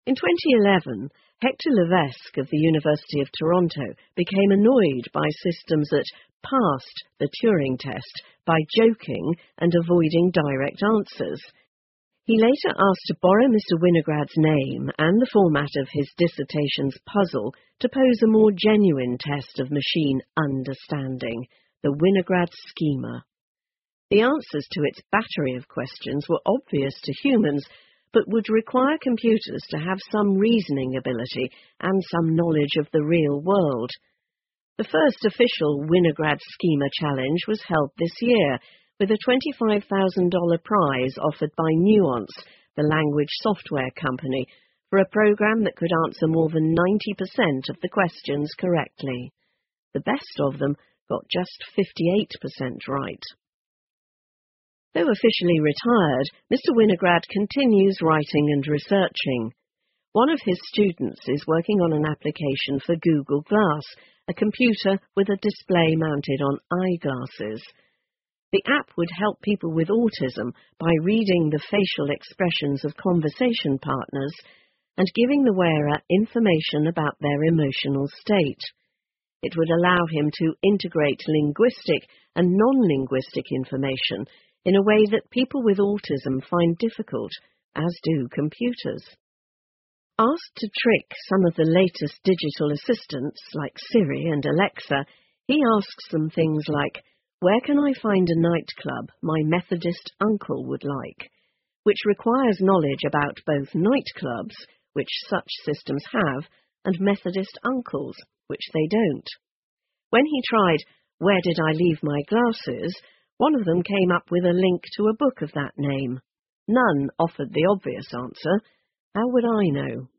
In 2011, Hector Levesque of the University of Toronto became annoyed by systems that passed the Turing test by joking and avoiding direct answers. He later asked to borrow Mr. Winograd's name and the format of his dissertation's puzzle to pose a more genuine test of machine understanding, the Winograd schema. The answers to its battery of questions were obvious to humans, but would require computers to have some reasoning ability and some knowledge of the real world. The first official Winograd Schema Challenge was held this year, with a $25,000 prize offered by Nuance, the language software company, for a program that could answer more than 90% of the questions correctly. The best of them got just 58% right. Though officially retired, Mr. Winograd continues writing and researching. One of his students is working on an application for Google Glass, a computer with a display mounted on eyeglasses. The app would help people with autism by reading the facial expressions of conversation partners and giving the wearer information about their emotional state. It would allow him to integrate linguistic and non-linguistic information in a way that people with autism find difficult, as do computers. Asked to trick some of the latest digital assistants, like Siri and Alexa, he asks them things like, "Where can I find a nightclub my Methodist uncle would like?" which requires knowledge about both nightclubs, which such systems have, and Methodist uncles, which they don't. When he tried, "Where did I leave my glasses?" one of them came up with a link to a book of that name. None offered the obvious answer. How would I know?